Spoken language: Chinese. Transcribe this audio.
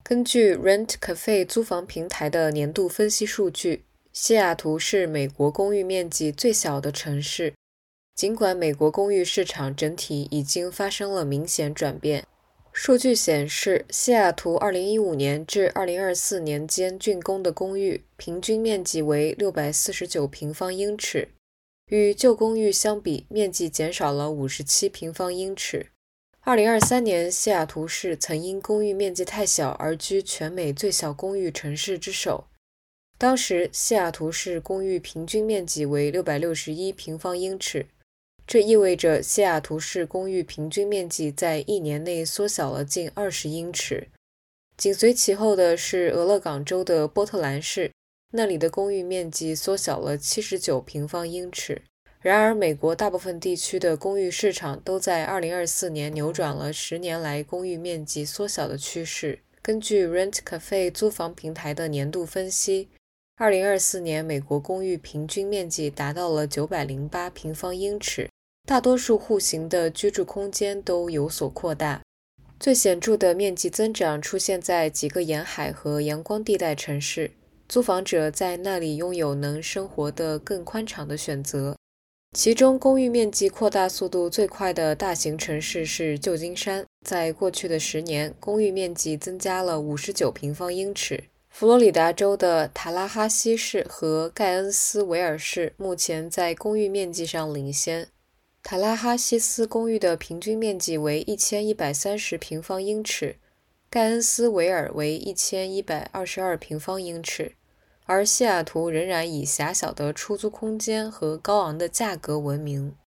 根据 Rent Cafe 租房平台的年度分析数据，西雅图是美国公寓面积最小的城市。尽管美国公寓市场整体已经发生了明显转变，数据显示，西雅图2015年至2024年间竣工的公寓平均面积为649平方英尺，与旧公寓相比，面积减少了57平方英尺。2023年，西雅图市曾因公寓面积太小而居全美最小公寓城市之首。当时，西雅图市公寓平均面积为661平方英尺，这意味着西雅图市公寓平均面积在1年内缩小了近20英尺。紧随其后的是俄勒冈州的波特兰市，那里的公寓面积缩小了79平方英尺。然而，美国大部分地区的公寓市场都在2024年扭转了10年来公寓面积缩小的趋势。根据 Rent Cafe 租房平台的年度分析，2024年美国公寓平均面积达到了908平方英尺，大多数户型的居住空间都有所扩大。最显著的面积增长出现在几个沿海和阳光地带城市，租房者在那里拥有能生活的更宽敞的选择。其中，公寓面积扩大速度最快的大型城市是旧金山，在过去的10年，公寓面积增加了59平方英尺。佛罗里达州的塔拉哈西市和盖恩斯维尔市目前在公寓面积上领先。塔拉哈西斯公寓的平均面积为1130平方英尺，盖恩斯维尔为1122平方英尺。而西雅图仍然以狭小的出租空间和高昂的价格闻名。